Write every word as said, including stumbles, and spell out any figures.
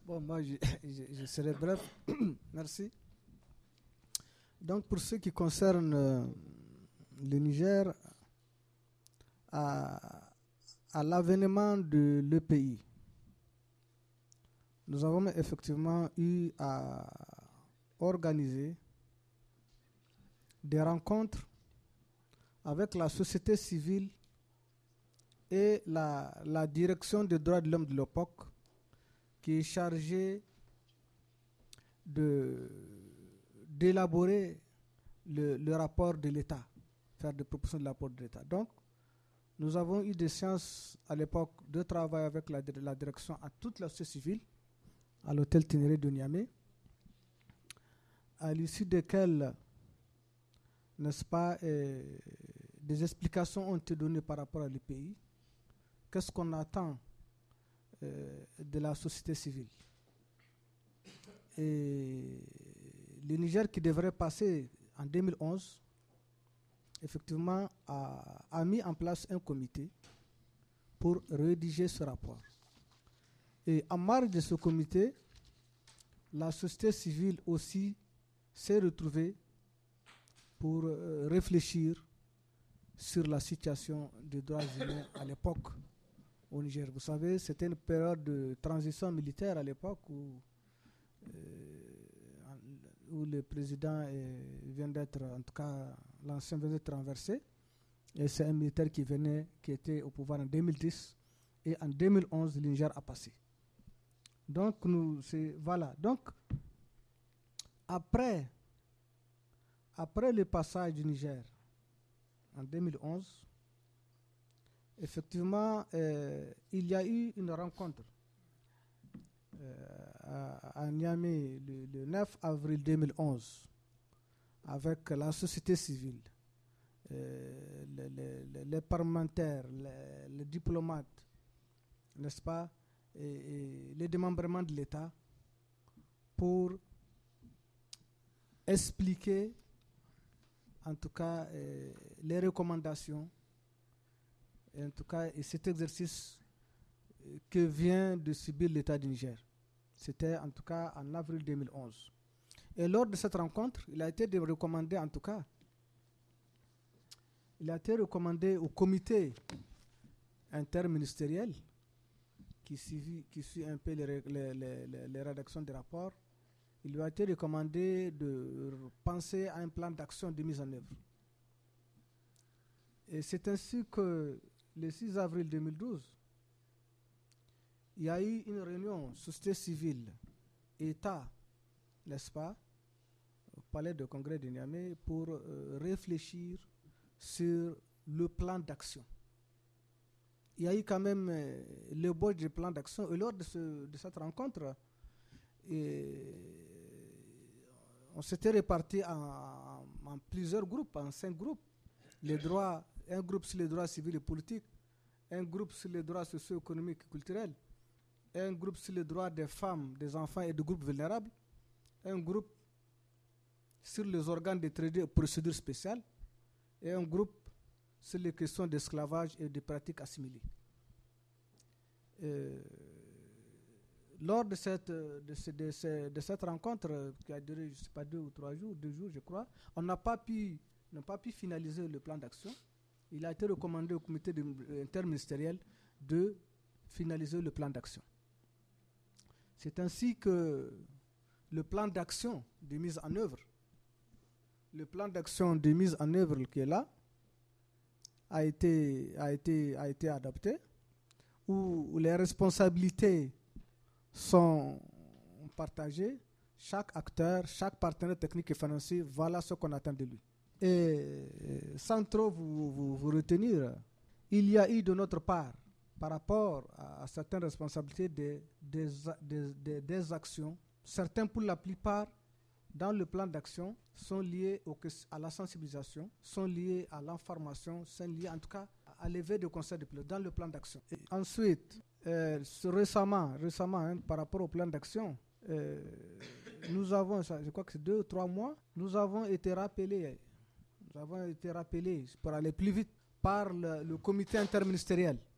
Bon, moi, je, je, je serai bref. Merci. Donc, pour ce qui concerne euh, le Niger, à, à l'avènement de l'E P I, nous avons effectivement eu à organiser des rencontres avec la société civile et la, la direction des droits de l'homme de l'époque, qui est chargée de, d'élaborer le, le rapport de l'État, faire des propositions de rapport de l'État. Donc, nous avons eu des séances à l'époque de travail avec la, la direction à toute la société civile, à l'hôtel Ténéré de Niamey, à l'issue desquelles, n'est-ce pas, euh, des explications ont été données par rapport à l'E P I. Qu'est-ce qu'on attend euh, de la société civile? Et le Niger, qui devrait passer en deux mille onze, effectivement, a, a mis en place un comité pour rédiger ce rapport. Et en marge de ce comité, la société civile aussi s'est retrouvée pour euh, réfléchir sur la situation des droits humains à l'époque au Niger. Vous savez, c'était une période de transition militaire à l'époque où, euh, où le président euh, vient d'être, en tout cas, l'ancien vient d'être renversé. Et c'est un militaire qui venait, qui était au pouvoir en deux mille dix. Et en deux mille onze, le Niger a passé. Donc, nous, c'est, voilà. Donc, après, après le passage du Niger en deux mille onze, effectivement, euh, il y a eu une rencontre euh, à, à Niamey le, le neuf avril deux mille onze avec la société civile, euh, les, les, les parlementaires, les, les diplomates, n'est-ce pas, et, et les démembrements de l'État pour expliquer en tout cas euh, les recommandations et en tout cas et cet exercice euh, que vient de subir l'État du Niger. C'était en tout cas en avril deux mille onze. Et lors de cette rencontre, il a été recommandé en tout cas, il a été recommandé au comité interministériel qui suit, qui suit un peu les, les, les, les rédactions des rapports. Il lui a été recommandé de penser à un plan d'action de mise en œuvre. Et c'est ainsi que le six avril deux mille douze, il y a eu une réunion société civile, État, n'est-ce pas, au palais de congrès de Niamey pour euh, réfléchir sur le plan d'action. Il y a eu quand même euh, le bout du plan d'action. Et lors de, ce, de cette rencontre, et on s'était répartis en, en plusieurs groupes, en cinq groupes. Les droits, un groupe sur les droits civils et politiques, un groupe sur les droits socio-économiques et culturels, un groupe sur les droits des femmes, des enfants et des groupes vulnérables, un groupe sur les organes de traité et procédures spéciales, et un groupe sur les questions d'esclavage et de pratiques assimilées. Euh, lors de cette, de, ce, de, ce, de cette rencontre qui a duré, je ne sais pas, deux ou trois jours, deux jours, je crois, on n'a pas pu, n'a pas pu finaliser le plan d'action. Il a été recommandé au comité de, euh, interministériel de finaliser le plan d'action. C'est ainsi que le plan d'action de mise en œuvre, le plan d'action de mise en œuvre qui est là, a été, a été, a été adopté, où, où les responsabilités sont partagées, chaque acteur, chaque partenaire technique et financier, voilà ce qu'on attend de lui. Et sans trop vous, vous, vous retenir, il y a eu de notre part, par rapport à, à certaines responsabilités, des, des, des, des, des actions, certains pour la plupart, dans le plan d'action, sont liés au, à la sensibilisation, sont liés à l'information, sont liés en tout cas à l'éveil de conseils de pilote dans le plan d'action. Et ensuite, euh, récemment, récemment hein, par rapport au plan d'action, euh, nous avons, je crois que c'est deux ou trois mois, nous avons été rappelés, nous avons été rappelés pour aller plus vite par le, le comité interministériel